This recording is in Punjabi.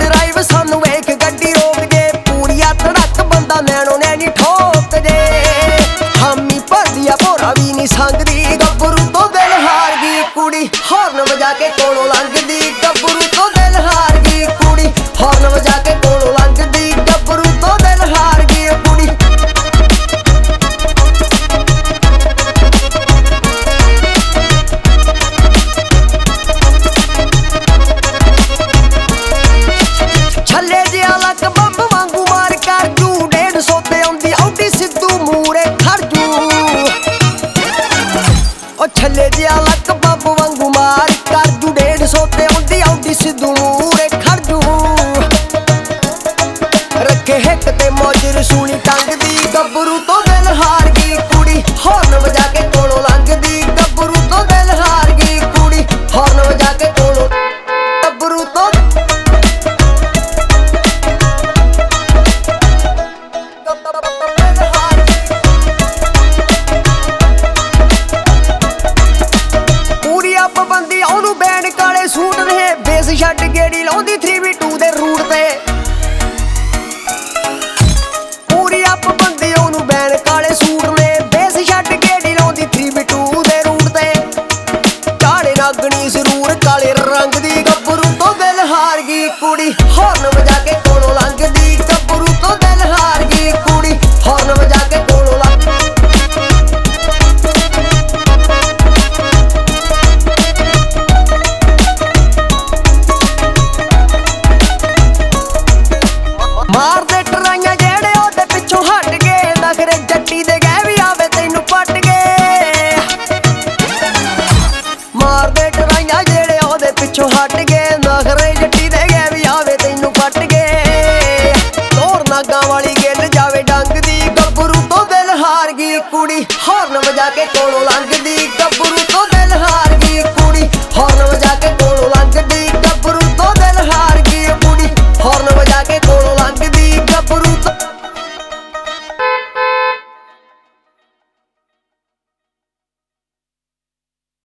ਡਰਾਈਵ ਸਾਨੂੰ ਵੇਖ ਗੱਡੀ ਰੋਕ ਜੇ ਪੂਰੀਆ ਧੜਕ ਬੰਦਾ ਨੈਣੋ ਨੈਣੀ ਠੋਕ ਜੇ ਹਾਮੀ ਭਰਦੀਆ ਭੋਰਾ ਵੀ ਨਹੀਂ ਸੰਗਦੀ ਗੱਭਰੂ ਤੋਂ ਦਿਲ ਹਾਰ ਗਈ ਕੁੜੀ ਹੌਰਨ ਵਜਾ ਕੇ ਕੋਲੋਂ ਲੰਘਦੀ ਗੱਭਰੂ ਤੋਂ ਦਿਲ ਹਾਰ ਗਈ ਕੁੜੀ ਹੌਰਨ ਵਜਾ ਕੇ ਕੋਲੋਂ ਲੰਘਦੀ ਗੱਭਰੂ ਤੋਂ ਦਿਲ ਹਾਰ ਗਈ ਕੁੜੀ ਛੱਲੇ ਜਿਹਾ ਲੱਕ ਬੰਬ ਵਾਂਗੂ ਮਾਰ ਕਰ ਜੂ 150 ਤੇ ਆਉਂਦੀ ਆਉਡੀ ਸਿੱਧੂ ਮੂਰੇ ਖੜ ਜੂ ਉਹ ਛੱਲੇ ਜਿਹਾ ਲੱਕ ਬੰਬ ਵਾਂਗੂ ਮਾਰ ਕਰ ਜੂ 150 ਤੇ ਆਉਂਦੀ ਆਉਡੀ ਸਿੱਧੂ ਮੂਰੇ ਖੜ ਜੂ ਰੱਖੇ ਹਿੱਕ ਤੇ ਮੌਜ ਰਸੂਲੀ ਟੰਗਦੀ ਗੱਭਰੂ ਤੋਂ ਦਿਲ ਹਾਰ ਗਈ ਕੁੜੀ ਹੌਰਨ ਵਜਾ ਕੇ ਕੋਲੋਂ ਲੰਘਦੀ ਗੱਭਰੂ ਤੋਂ ਦਿਲ ਹਾਰ ਗਈ ਕੁੜੀ ਹੌਰਨ ਵਜਾ ਕੇ ਕੋਲੋਂ ਗੱਭਰੂ ਤੋਂ ਪਾਬੰਦੀ ਉਹਨੂੰ ਬੈਂਡ ਕਾਲੇ ਸੂਟ ਰਹੇ ਬੇਸ ਛੱਡ ਗੇੜੀ ਲਾਉਂਦੀ 3v2 ਦੇ ਰੂਟ ਤੇ ਪੂਰੀ ਪਾਬੰਦੀ ਉਹਨੂੰ ਬੈਂਡ ਕਾਲੇ ਸੂਟ ਨੇ ਬੇਸ ਛੱਡ ਗੇੜੀ ਲਾਉਂਦੀ 3v2 ਦੇ ਰੂਟ ਤੇ ਕਾਲੇ ਨਾਗਣੀ ਜ਼ਰੂਰ ਕਾਲੇ ਰੰਗ ਦੀ ਗੱਭਰੂ ਤੋਂ ਦਿਲ ਹਾਰ ਗਈ ਕੁੜੀ ਹੌਰਨ ਵਜਾ ਕੇ ਕੋਲੋਂ ਲੰਘਦੀ ਗੱਭਰੂ ਤੋਂ ਦਿਲ ਹਾਰ ਗਈ ਕੁੜੀ ਹੌਰਨ ਵਜਾ ਕੇ ਕੋਲੋਂ ਮਾਰਦੇ ਟਰਾਈਆਂ ਜਿਹੜੇ ਉਹਦੇ ਪਿੱਛੋਂ ਹਟ ਗਏ ਨਖਰੇ ਜੱਟੀ ਦੇ ਗਏ ਵੀ ਆਵੇ ਤੈਨੂੰ ਪੱਟ ਗਏ ਮਾਰਦੇ ਟਰਾਈਆਂ ਜਿਹੜੇ ਉਹਦੇ ਪਿੱਛੋਂ ਹਟ ਗਏ ਨਖਰੇ